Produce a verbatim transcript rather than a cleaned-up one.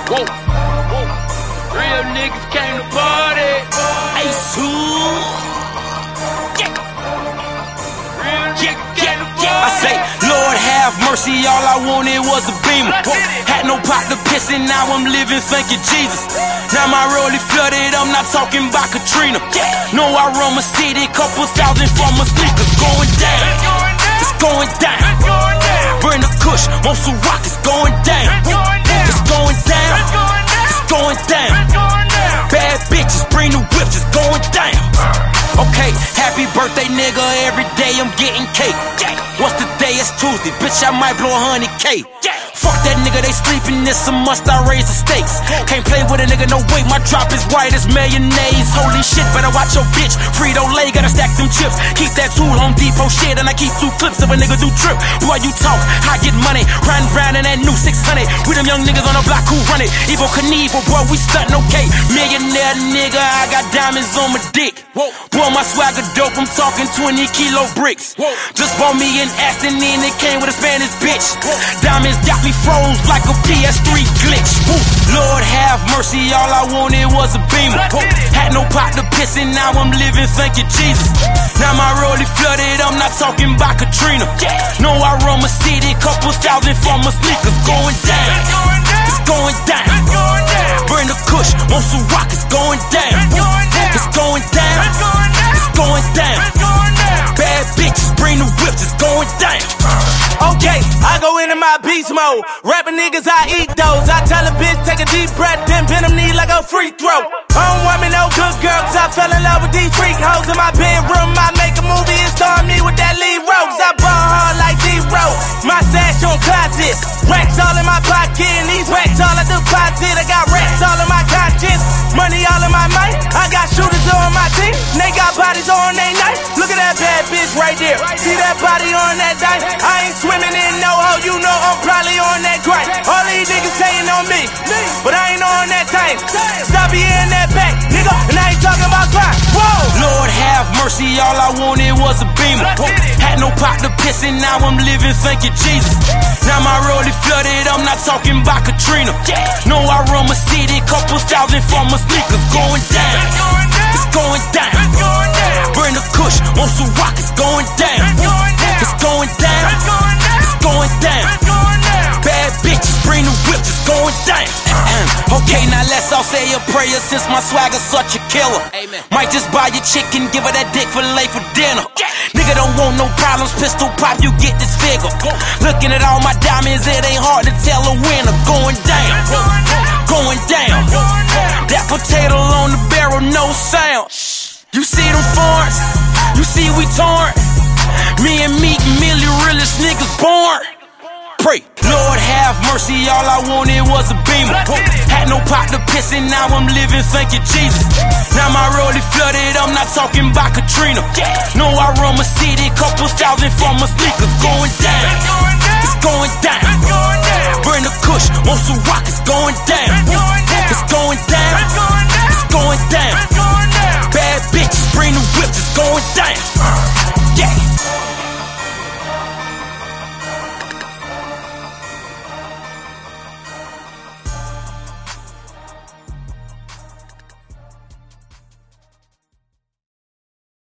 Whoa, whoa. Real niggas came to party. Hey, Sue. Yeah. Real niggas came to party. I say, Lord have mercy, all I wanted was a beamer. Had no pot to piss in, now I'm living, thank you Jesus. Now my rollie flooded, I'm not talking about Katrina. No, I run my city, couple thousand for my sneakers. Going down, it's going down. Bring the kush, want some rock, it's going down. It's going down, it's going down. Bad bitches, bring the whips, it's going down. Okay, happy birthday nigga, every day I'm getting cake. What's the day? It's Tuesday, bitch, I might blow a hundred K. Fuck that nigga, they sleeping, it's a must, I raise the stakes. Can't play with a nigga, no wait, my drop is white as mayonnaise. Holy shit, better watch your bitch, Frito-Lay, gotta stack them chips. Keep that tool, Home Depot shit, and I keep two clips if a nigga do trip. Boy, you talk, I get money, riding round in that new six hundred. We them young niggas on the block who run it. Evil Knievel, boy, we stuntin' okay. Millionaire nigga, I got diamonds on my dick. Boy, my swagger dope, I'm talking twenty kilo bricks. Just bought me an Aston and it came with a Spanish bitch. Diamonds got me froze like a P S three glitch. Lord have mercy, all I wanted was a beamer. Had no pot to piss in, now I'm living, thank you Jesus. Now my rollie flooded, I'm not talking about Katrina. No, I run my city, couple thousand for my sneakers. Going down, it's going down. Bring the kush, want some rock, it's going down. It's going down, it's going down. Bad bitches, bring the whips, it's going down. Okay, I go into my beast mode. Rapping niggas, I eat those. I tell a bitch, take a deep breath, then bend them knee like a free throw. I don't want me no good girl, cause I fell in love with these freak hoes. In my bedroom, I make a movie and star me with that lead rose. I ball hard like D-Row. My stash on closet. Racks all in my pocket, and these racks all I deposit. I got racks all in my conscience. Money all in my mind. I got shooters on my team. They got bodies on they night. Look at that bad bitch right there. See that body on that dice? I ain't swimming in no hole, you know I'm probably on that grind. All these niggas saying on me, but I ain't on that time. Stop being that back, nigga, and I ain't talking about crime. Whoa! Lord have mercy, all I wanted was a beamer. Had no pot to piss in, now I'm living, thank you Jesus. Now my rollie flooded, I'm not talking about Katrina. No, I run my city, couple thousand for my sneakers. Going down, it's going down. Bring the kush, want some rock, it's going down. It's going down, it's going down. Bad bitches, bring the whips, it's going down. Okay, now let's all say a prayer since my swagger's such a killer. Might just buy your chicken, give her that dick for late for dinner. Nigga don't want no problems, pistol pop, you get this figure. Looking at all my diamonds, it ain't hard to tell a winner. Going down, going down. That potato on the barrel, no sound. You see them farts, you see we torn. Me and Meek Millie, realest niggas born. Pray, Lord have mercy, all I wanted was a beamer. Had no pot to piss in, now I'm living, thank you Jesus. Now my rollie flooded, I'm not talking about Katrina. No, I run my city, couple thousand for my sneakers. Going down, it's going down. Bring the kush, want some rock, it's going down. It's going down, it's going down. Bad bitches, bring the whips, it's going down.